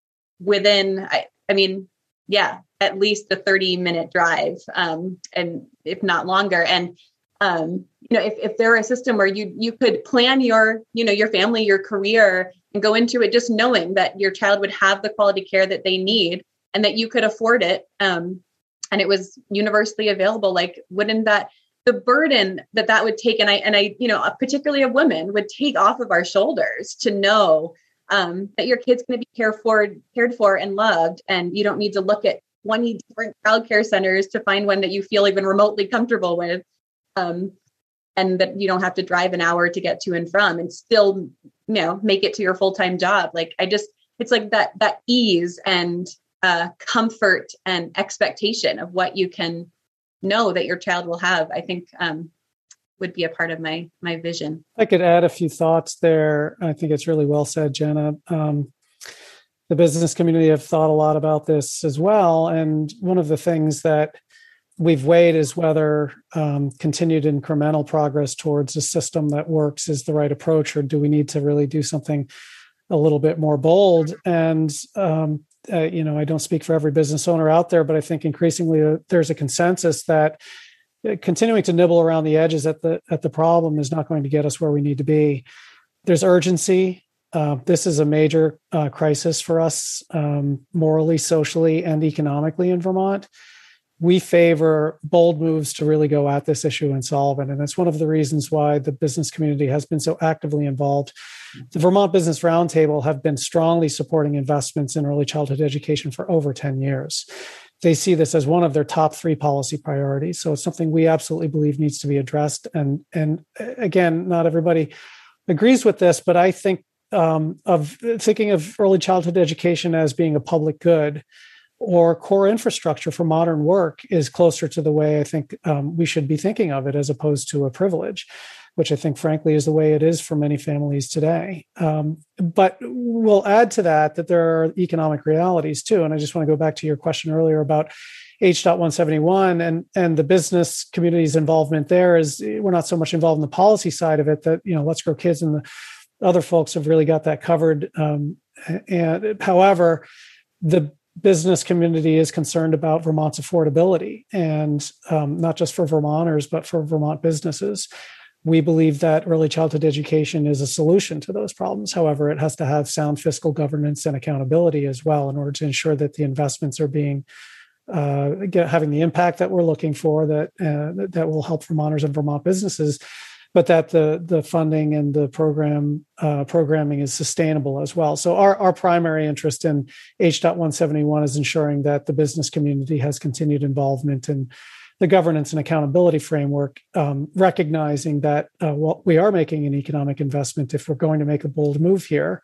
within, I, I mean, yeah, at least a thirty minute drive, um, and if not longer. And, um, you know, if, if there were a system where you, you could plan your, you know, your family, your career, and go into it just knowing that your child would have the quality care that they need and that you could afford it, um, and it was universally available, like, wouldn't that, the burden that that would take, and I, and I, you know, particularly of women, would take off of our shoulders to know um, that your kid's going to be cared for, cared for and loved. And you don't need to look at twenty different childcare centers to find one that you feel even remotely comfortable with. Um, and that you don't have to drive an hour to get to and from, and still, you know, make it to your full-time job. Like, I just, it's like that, that ease and Uh, comfort and expectation of what you can know that your child will have, I think um, would be a part of my my vision. I could add a few thoughts there. I think it's really well said, Jenna. Um, the business community have thought a lot about this as well. And one of the things that we've weighed is whether um, continued incremental progress towards a system that works is the right approach, or do we need to really do something a little bit more bold? And um, Uh, you know, I don't speak for every business owner out there, but I think increasingly uh, there's a consensus that uh, continuing to nibble around the edges at the at the problem is not going to get us where we need to be. There's urgency. Uh, this is a major uh, crisis for us, um, morally, socially, and economically in Vermont. We favor bold moves to really go at this issue and solve it. And that's one of the reasons why the business community has been so actively involved. The Vermont Business Roundtable have been strongly supporting investments in early childhood education for over ten years. They see this as one of their top three policy priorities. So it's something we absolutely believe needs to be addressed. And, and again, not everybody agrees with this, but I think um, of thinking of early childhood education as being a public good or core infrastructure for modern work is closer to the way I think um, we should be thinking of it, as opposed to a privilege, which I think, frankly, is the way it is for many families today. Um, but we'll add to that that there are economic realities too. And I just want to go back to your question earlier about H one seventy-one and, and the business community's involvement there. Is we're not so much involved in the policy side of it, that, you know, Let's Grow Kids and the other folks have really got that covered. Um, and however, the business community is concerned about Vermont's affordability, and um, not just for Vermonters, but for Vermont businesses. We believe that early childhood education is a solution to those problems. However, it has to have sound fiscal governance and accountability as well in order to ensure that the investments are being uh, get, having the impact that we're looking for, that uh, that will help Vermonters and Vermont businesses. but that the the funding and the program uh, programming is sustainable as well. So our, our primary interest in H one seventy-one is ensuring that the business community has continued involvement in the governance and accountability framework, um, recognizing that uh, well, we are making an economic investment if we're going to make a bold move here.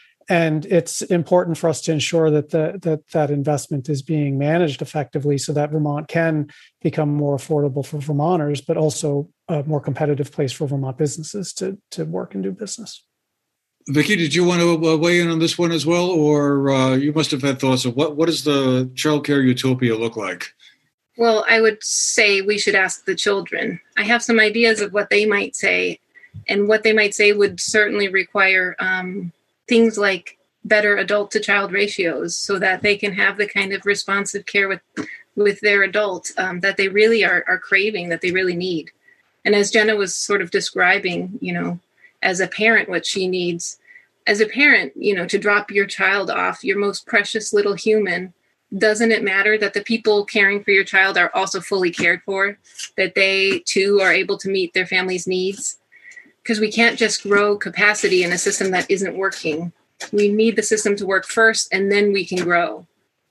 And it's important for us to ensure that the, that that investment is being managed effectively so that Vermont can become more affordable for Vermonters, but also a more competitive place for Vermont businesses to, to work and do business. Vicki, did you want to uh, weigh in on this one as well? Or uh, you must have had thoughts of what, what does the childcare utopia look like? Well, I would say we should ask the children. I have some ideas of what they might say, and what they might say would certainly require um, things like better adult to child ratios so that they can have the kind of responsive care with with their adult um, that they really are, are craving, that they really need. And as Jenna was sort of describing, you know, as a parent, what she needs, as a parent, you know, to drop your child off, your most precious little human, doesn't it matter that the people caring for your child are also fully cared for, that they too are able to meet their family's needs? Because we can't just grow capacity in a system that isn't working. We need the system to work first, and then we can grow.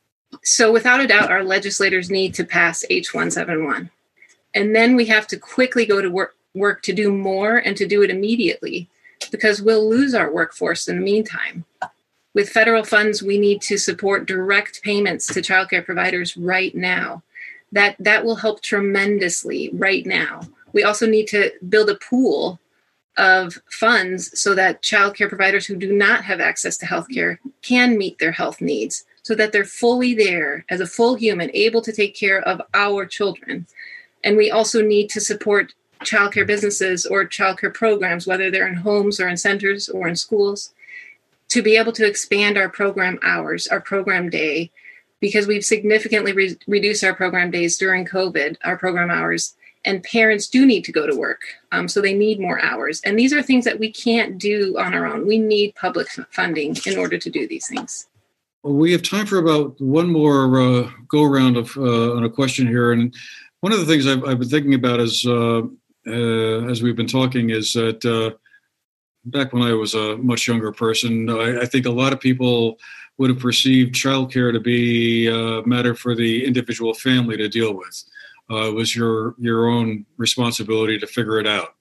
So without a doubt, our legislators need to pass H one seventy-one. And then we have to quickly go to work, work to do more and to do it immediately, because we'll lose our workforce in the meantime. With federal funds, we need to support direct payments to childcare providers right now. That, that will help tremendously right now. We also need to build a pool of funds so that childcare providers who do not have access to healthcare can meet their health needs, so that they're fully there as a full human, able to take care of our children. And we also need to support childcare businesses or childcare programs, whether they're in homes or in centers or in schools, to be able to expand our program hours, our program day, because we've significantly re- reduced our program days during COVID, our program hours, and parents do need to go to work. Um, so they need more hours. And these are things that we can't do on our own. We need public f- funding in order to do these things. Well, we have time for about one more uh, go around of uh, on a question here. And one of the things I've, I've been thinking about is, uh, uh, as we've been talking, is that uh, back when I was a much younger person, I, I think a lot of people would have perceived childcare to be a matter for the individual family to deal with. Uh, it was your your own responsibility to figure it out.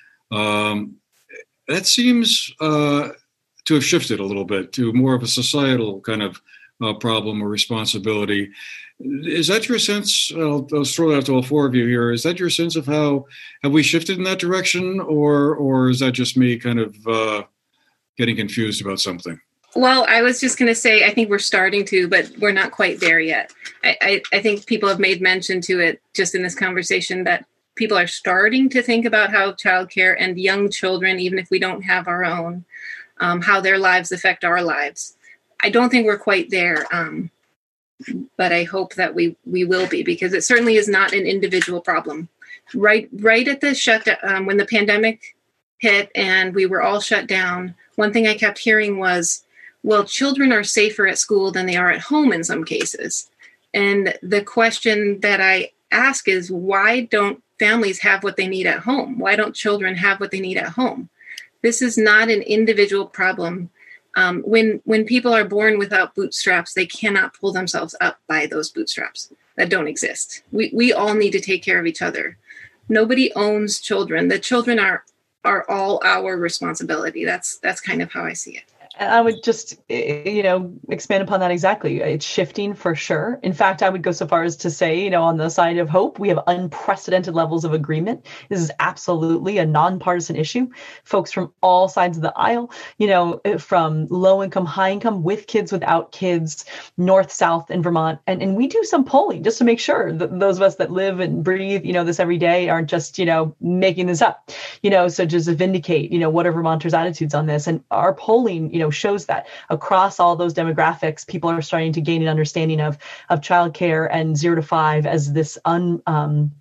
Um, that seems uh, to have shifted a little bit to more of a societal kind of uh, problem or responsibility. Is that your sense? I'll, I'll throw it out to all four of you here. Is that your sense of how have we shifted in that direction, or or is that just me kind of uh, getting confused about something? Well, I was just going to say, I think we're starting to, but we're not quite there yet. I, I, I think people have made mention to it just in this conversation that people are starting to think about how childcare and young children, even if we don't have our own, um, how their lives affect our lives. I don't think we're quite there, um, but I hope that we, we will be, because it certainly is not an individual problem. Right, right at the shutdown, um, when the pandemic hit and we were all shut down, one thing I kept hearing was, well, children are safer at school than they are at home in some cases. And the question that I ask is, why don't families have what they need at home? Why don't children have what they need at home? This is not an individual problem. Um, when when people are born without bootstraps, they cannot pull themselves up by those bootstraps that don't exist. We we all need to take care of each other. Nobody owns children. The children are are all our responsibility. That's that's kind of how I see it. And I would just, you know, expand upon that exactly. It's shifting for sure. In fact, I would go so far as to say, you know, on the side of hope, we have unprecedented levels of agreement. This is absolutely a nonpartisan issue. Folks from all sides of the aisle, you know, from low income, high income, with kids, without kids, north, south in Vermont. And, and we do some polling just to make sure that those of us that live and breathe, you know, this every day aren't just, you know, making this up, you know, so just to vindicate, you know, what are Vermonters' attitudes on this? And our polling, you know, shows that across all those demographics, people are starting to gain an understanding of of childcare and zero to five as this un, um,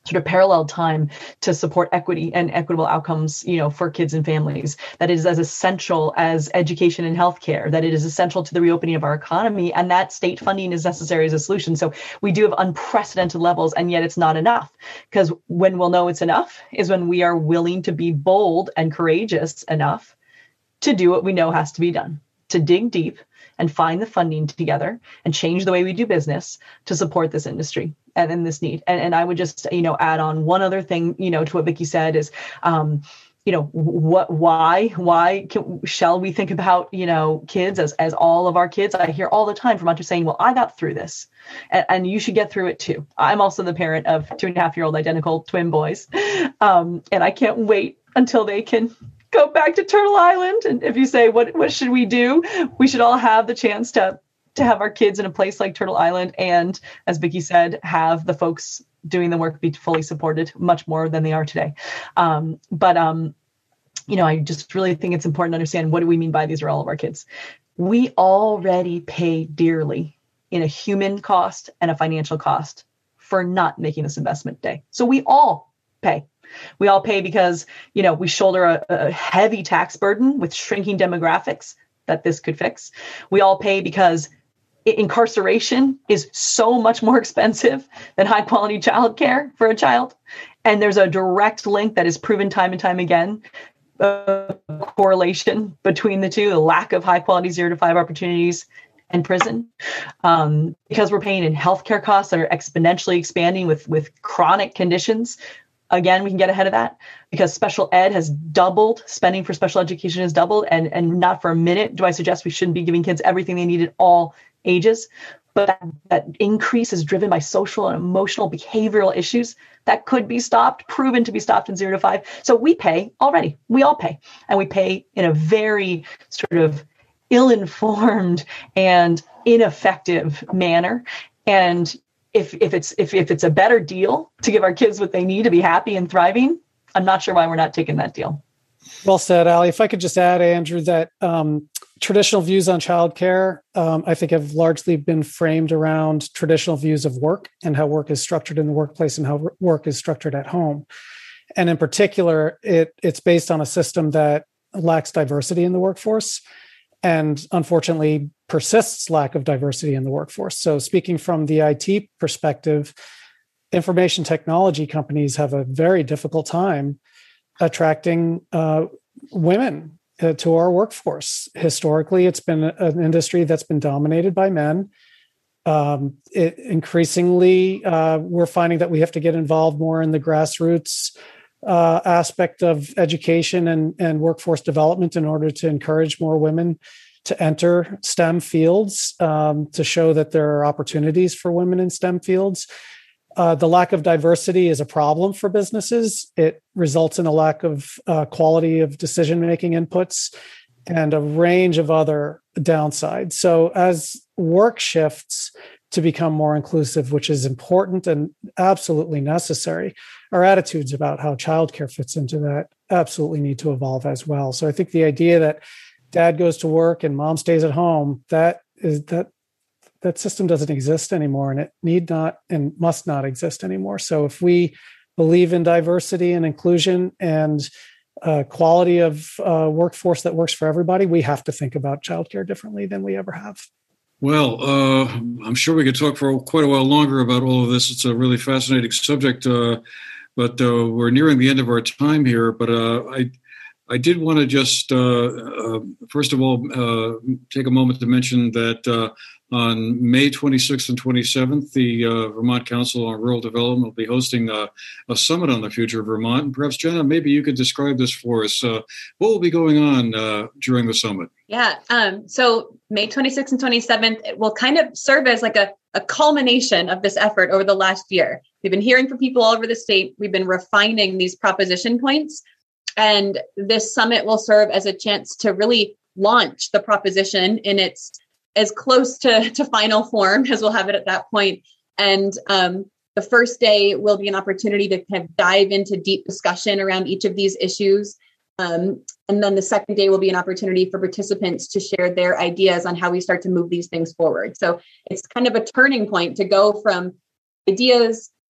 sort of parallel time to support equity and equitable outcomes, you know, for kids and families. That is as essential as education and healthcare, that it is essential to the reopening of our economy, and that state funding is necessary as a solution. So we do have unprecedented levels, and yet it's not enough. Because when we'll know it's enough is when we are willing to be bold and courageous enough to do what we know has to be done, to dig deep and find the funding together and change the way we do business to support this industry and in this need. And, and I would just, you know, add on one other thing, you know, to what Vicki said is, um, you know, what, why, why can, shall we think about, you know, kids as, as all of our kids? I hear all the time from just saying, well, I got through this and, and you should get through it too. I'm also the parent of two and a half year old identical twin boys. Um, and I can't wait until they can go back to Turtle Island. And if you say, what, what should we do? We should all have the chance to, to have our kids in a place like Turtle Island. And as Vicki said, have the folks doing the work be fully supported much more than they are today. Um, but, um, you know, I just really think it's important to understand, what do we mean by these are all of our kids? We already pay dearly in a human cost and a financial cost for not making this investment today. So we all pay. We all pay because, you know, we shoulder a, a heavy tax burden with shrinking demographics that this could fix. We all pay because incarceration is so much more expensive than high quality childcare for a child. And there's a direct link that is proven time and time again, a correlation between the two, the lack of high quality zero to five opportunities and prison, um, because we're paying in healthcare costs that are exponentially expanding with, with chronic conditions. Again, we can get ahead of that because special ed has doubled, spending for special education has doubled, and, and not for a minute do I suggest we shouldn't be giving kids everything they need at all ages. But that, that increase is driven by social and emotional behavioral issues that could be stopped, proven to be stopped in zero to five. So we pay already. We all pay. And we pay in a very sort of ill-informed and ineffective manner. And If if it's if if it's a better deal to give our kids what they need to be happy and thriving, I'm not sure why we're not taking that deal. Well said, Ali. If I could just add, Andrew, that um, traditional views on childcare, um, I think, have largely been framed around traditional views of work and how work is structured in the workplace and how work is structured at home. And in particular, it it's based on a system that lacks diversity in the workforce, and unfortunately persists lack of diversity in the workforce. So speaking from the I T perspective, information technology companies have a very difficult time attracting uh, women uh, to our workforce. Historically, it's been an industry that's been dominated by men. Um, it, increasingly, uh, we're finding that we have to get involved more in the grassroots uh, aspect of education and, and workforce development in order to encourage more women to enter STEM fields, um, to show that there are opportunities for women in STEM fields. Uh, the lack of diversity is a problem for businesses. It results in a lack of uh, quality of decision-making inputs and a range of other downsides. So as work shifts to become more inclusive, which is important and absolutely necessary, our attitudes about how childcare fits into that absolutely need to evolve as well. So I think the idea that dad goes to work and mom stays at home, that is that that system doesn't exist anymore, and it need not and must not exist anymore. So if we believe in diversity and inclusion and uh, quality of uh, workforce that works for everybody, we have to think about childcare differently than we ever have. Well, uh, I'm sure we could talk for quite a while longer about all of this. It's a really fascinating subject, uh, but uh, we're nearing the end of our time here. But uh, I I did want to just, uh, uh, first of all, uh, take a moment to mention that uh, on May twenty-sixth and twenty-seventh, the uh, Vermont Council on Rural Development will be hosting a, a summit on the future of Vermont. And perhaps, Jenna, maybe you could describe this for us. Uh, what will be going on uh, during the summit? Yeah. Um, so May twenty-sixth and twenty-seventh it will kind of serve as like a, a culmination of this effort over the last year. We've been hearing from people all over the state. We've been refining these proposition points. And this summit will serve as a chance to really launch the proposition in its as close to, to final form as we'll have it at that point. And um, the first day will be an opportunity to kind of dive into deep discussion around each of these issues. Um, and then the second day will be an opportunity for participants to share their ideas on how we start to move these things forward. So it's kind of a turning point to go from ideas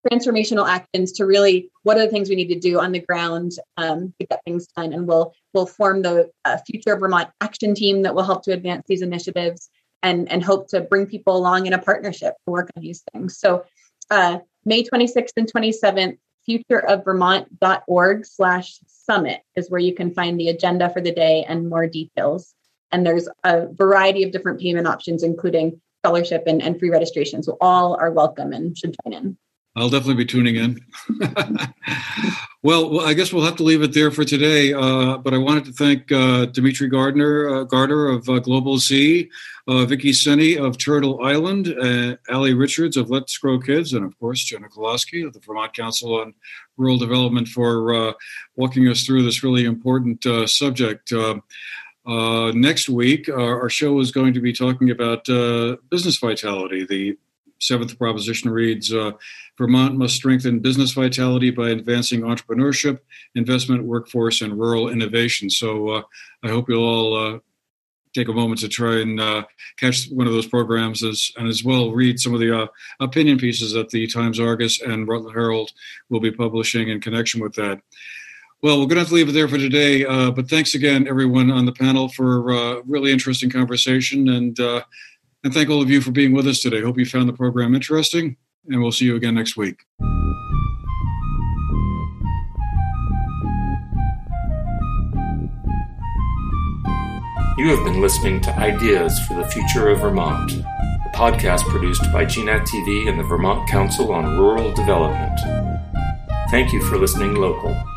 transformational actions to really what are the things we need to do on the ground um, to get things done. And we'll we'll form the uh, Future of Vermont action team that will help to advance these initiatives and, and hope to bring people along in a partnership to work on these things. So uh, May twenty-sixth and twenty-seventh, futureofvermont.org slash summit is where you can find the agenda for the day and more details. And there's a variety of different payment options, including scholarship and, and free registration. So all are welcome and should join in. I'll definitely be tuning in. well, well, I guess we'll have to leave it there for today. Uh, but I wanted to thank uh, Dimitri Gardner, uh, Gardner of uh, Global Z, uh, Vicki Senni of Turtle Island, uh, Allie Richards of Let's Grow Kids, and of course, Jenna Koloski of the Vermont Council on Rural Development for uh, walking us through this really important uh, subject. Uh, uh, next week, our, our show is going to be talking about uh, business vitality. The seventh proposition reads, uh, Vermont must strengthen business vitality by advancing entrepreneurship, investment, workforce, and rural innovation. So uh, I hope you'll all uh, take a moment to try and uh, catch one of those programs as, and as well read some of the uh, opinion pieces that the Times-Argus and Rutland Herald will be publishing in connection with that. Well, we're going to have to leave it there for today, uh, but thanks again, everyone on the panel, for a uh, really interesting conversation, and uh, And thank all of you for being with us today. Hope you found the program interesting, and we'll see you again next week. You have been listening to Ideas for the Future of Vermont, a podcast produced by G NAT T V and the Vermont Council on Rural Development. Thank you for listening local.